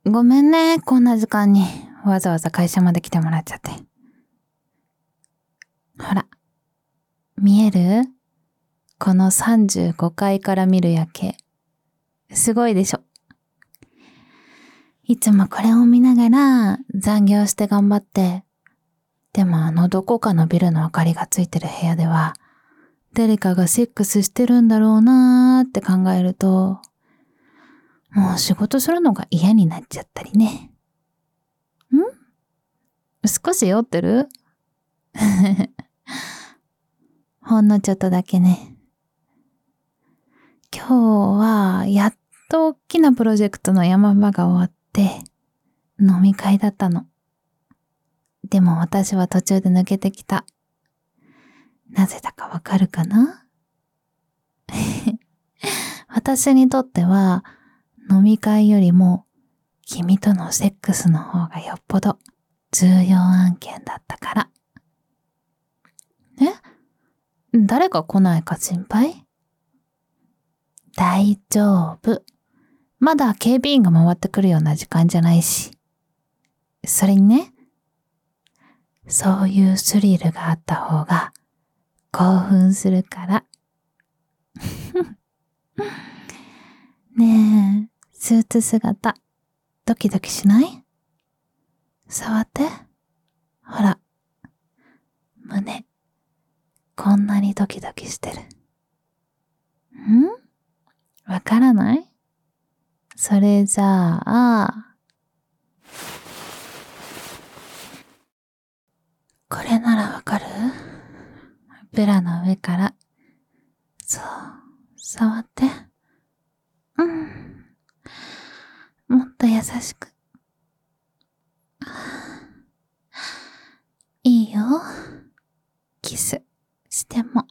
ごめんね、こんな時間にわざわざ会社まで来てもらっちゃって。ほら、見える？この35階から見る夜景。すごいでしょ。いつもこれを見ながら残業して頑張って、でもどこかのビルの明かりがついてる部屋では、誰かがセックスしてるんだろうなーって考えると、もう仕事するのが嫌になっちゃったりね。少し酔ってる？ほんのちょっとだけね。今日はやっと大きなプロジェクトの山場が終わって飲み会だったの。でも私は途中で抜けてきた。なぜだかわかるかな？私にとっては飲み会よりも君とのセックスの方がよっぽど重要案件だったから。誰か来ないか心配？大丈夫。まだ警備員が回ってくるような時間じゃないし。それにね、そういうスリルがあった方が興奮するから。ねえ、スーツ姿、ドキドキしない？触って。ほら、胸、こんなにドキドキしてる。わからない？それじゃあ、これならわかる？ブラの上から、そう、触って。もっと優しく。いいよ。キスしても。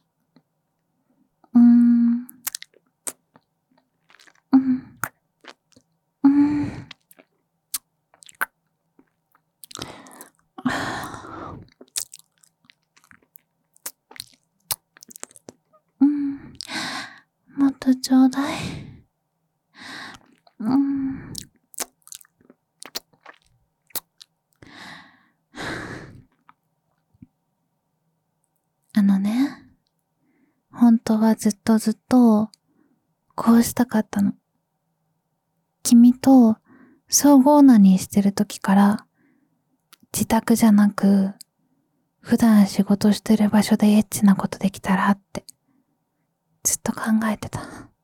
もっとちょうだい。本当はずっとこうしたかったの。君と総合ナにしてる時から自宅じゃなく普段仕事してる場所でエッチなことできたらってずっと考えてた。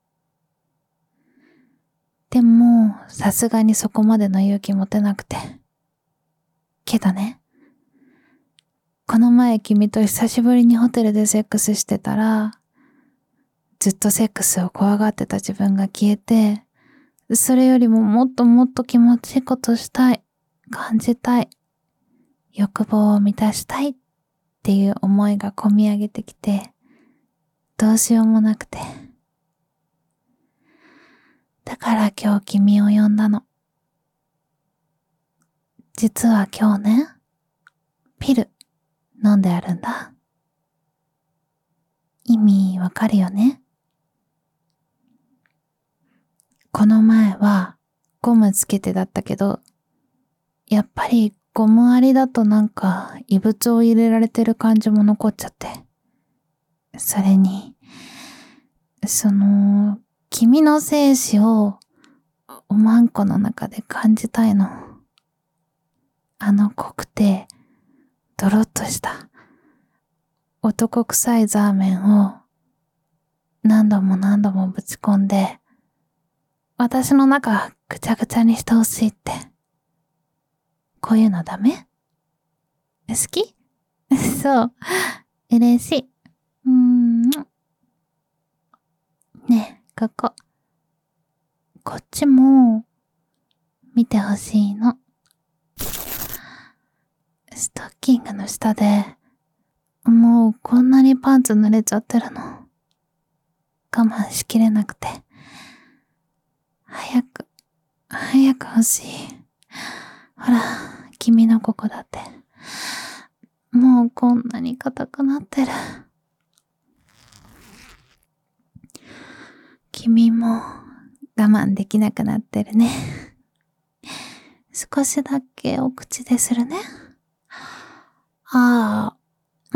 でもさすがにそこまでの勇気持てなくて。けどね、この前君と久しぶりにホテルでセックスしてたら、ずっとセックスを怖がってた自分が消えて、それよりももっともっと気持ちいいことしたい、感じたい、欲望を満たしたいっていう思いがこみ上げてきて、どうしようもなくて。だから今日君を呼んだの。実は今日ね、ピル飲んであるんだ。意味わかるよね？この前はゴムつけてだったけど、やっぱりゴムありだとなんか異物を入れられてる感じも残っちゃって。それに、君の精子をおまんこの中で感じたいの。濃くてドロッとした男臭いザーメンを何度も何度もぶち込んで、私の中ぐちゃぐちゃにしてほしいって。こういうのダメ？好き？そう。嬉しい。ねえ、こっちも見てほしいの。ストッキングの下でもうこんなにパンツ濡れちゃってるの。我慢しきれなくて。早く欲しい。ほら、君のここだって。もうこんなに硬くなってる。君も我慢できなくなってるね。 少しだけお口でするね。あー、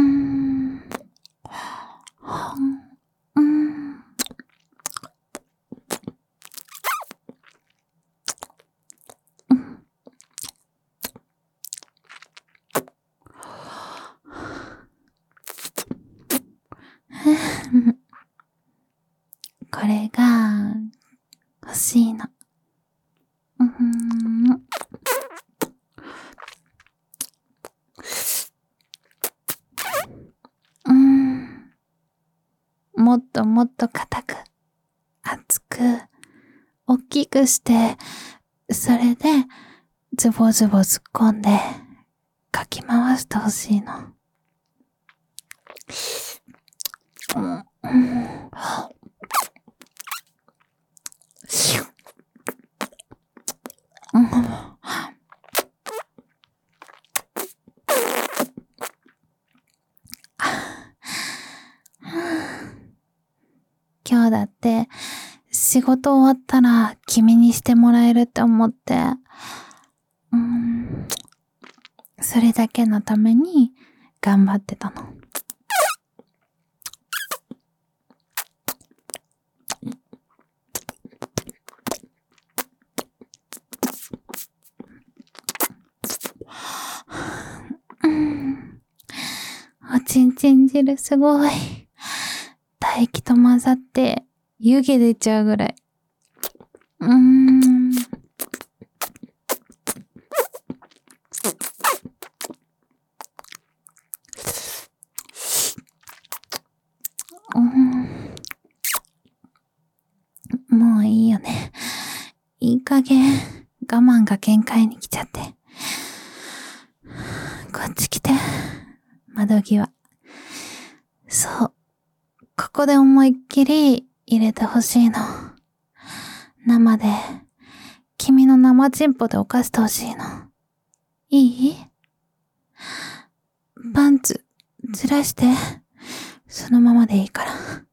これが欲しいの。もっともっと硬く、厚く、大きくして、それで、ズボズボ突っ込んで、かき回してほしいの。今日だって仕事終わったら君にしてもらえるって思って、それだけのために頑張ってたの。おちんちん汁すごい。唾液と混ざって湯気出ちゃうぐらい。もういいよね。いい加減我慢が限界に来ちゃって。こっち来て。窓際。そう。ここで思いっきり入れてほしいの。生で、君の生チンポで犯してほしいの。いい？パンツ、ずらして。そのままでいいから。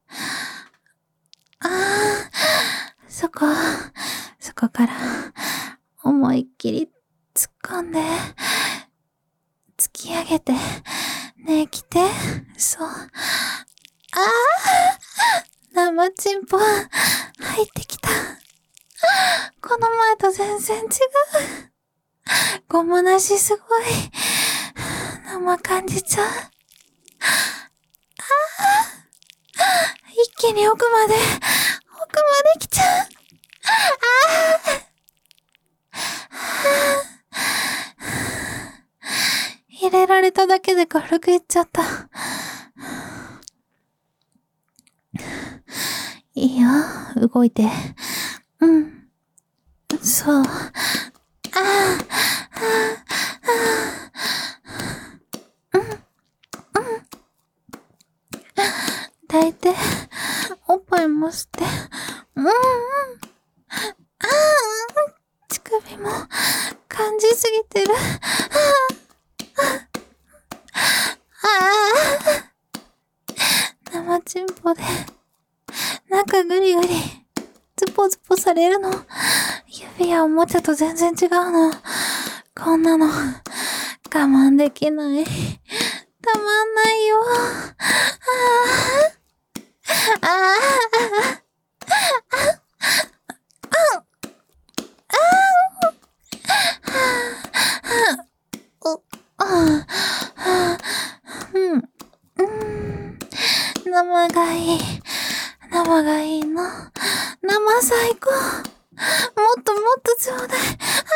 そこから、思いっきり突っ込んで、突き上げて、ねえ来て、そう。生チンポ、入ってきた。この前と全然違う。ゴムなしすごい。生感じちゃう。一気に奥まで来ちゃう。入れられただけで軽くいっちゃった。いいよ、動いて。そう。抱いて、おっぱいも吸って。乳首も感じすぎてる。生チンポで中グリグリズポズポされるの。指やおもちゃと全然違うの。こんなの我慢できない。たまんないよ。生がいいの。生最高。もっともっとちょうだい。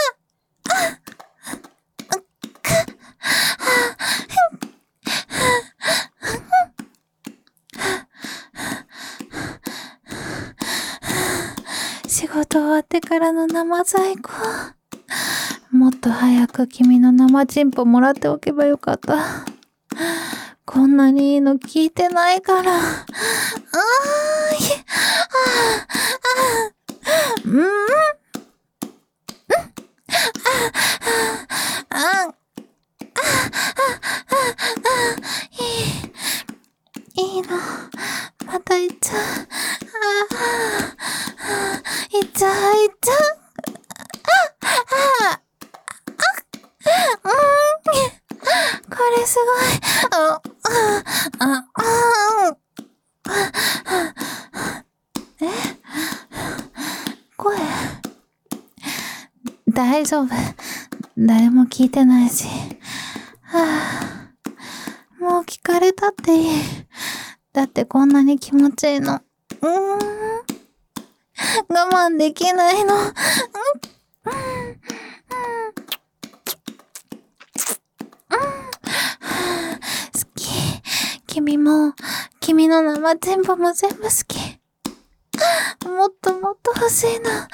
仕事終わってからの生最高。もっと早く君の生チンポもらっておけばよかった。こんなにいいの聞いてないから。いいの。また行っちゃう。行っちゃう。 声。大丈夫。誰も聞いてないし。もう聞かれたっていい。だってこんなに気持ちいいの。我慢できないの。好き。君も、君の生全部も全部好き。もっともっと欲しいな。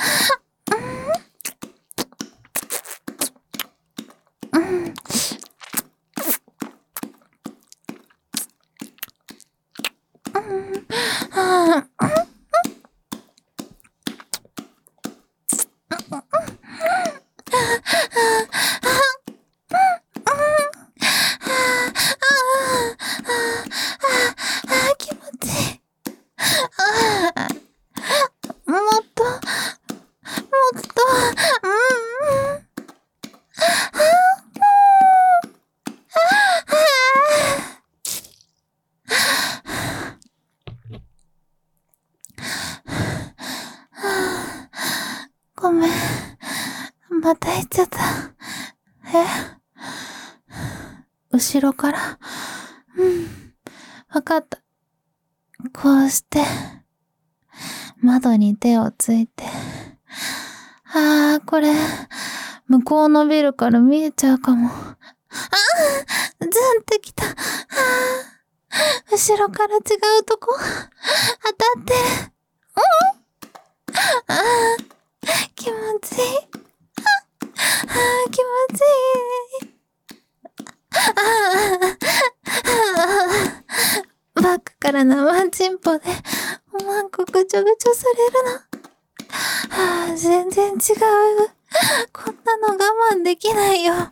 気持ちいい。もっと、もっと、ごめん。また言っちゃった。後ろから。わかった。こうして、窓に手をついて。これ、向こうのビルから見えちゃうかも。ズンってきた。後ろから違うとこ、当たってる。気持ちいい。気持ちいい。バックから生チンポでおまんこぐちょぐちょされるの。全然違う。こんなの我慢できないよ。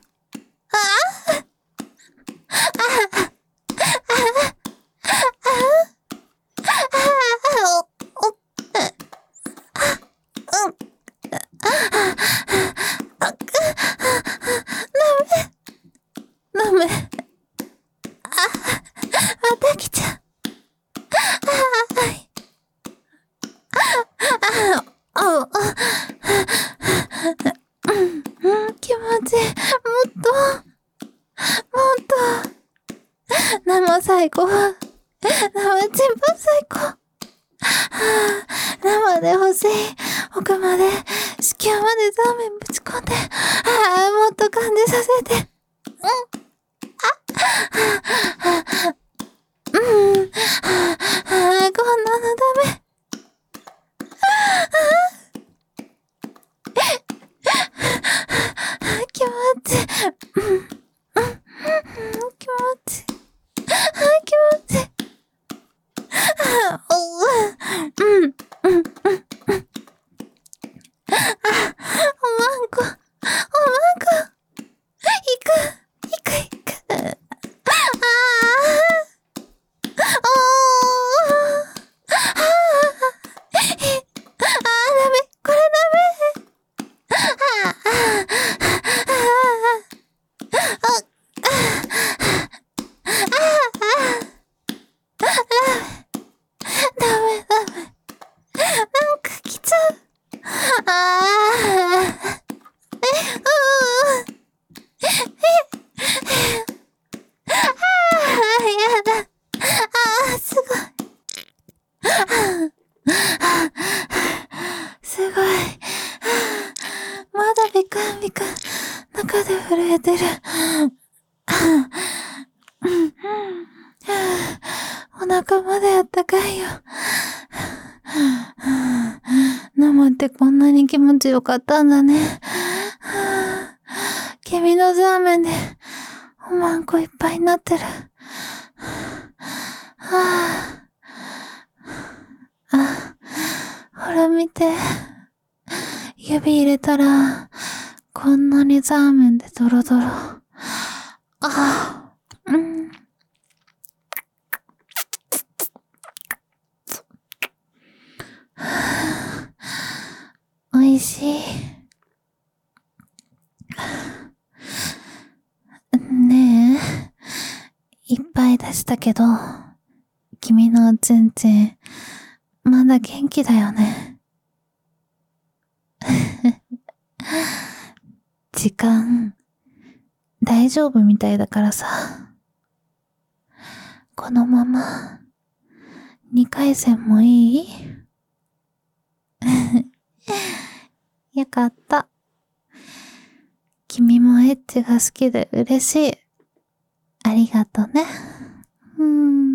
ダメ。また来ちゃう。気持ちいい。もっと。生最高。生チンポ最高。生で欲しい。奥まで、子宮までザーメンぶち込んで。もっと感じさせて。こんなのダメ。気持ちいい。気持ちいい。気持ちいい。おまんこ。行く。ダメ。これダメ。なんか来ちゃう。やだ。すごい。すごい。まだビクンビクン。中で震えてる。お腹まであったかいよ。生ってこんなに気持ちよかったんだね。君のザーメンでおまんこいっぱいになってる。ほら見て。指入れたらこんなにザーメンでドロドロ。おいしい。ねえ、いっぱい出したけど、君のおちんちん、まだ元気だよね。 時間、大丈夫みたいだからさ。このまま、2回戦もいい？よかった。君もエッチが好きで嬉しい。ありがとね。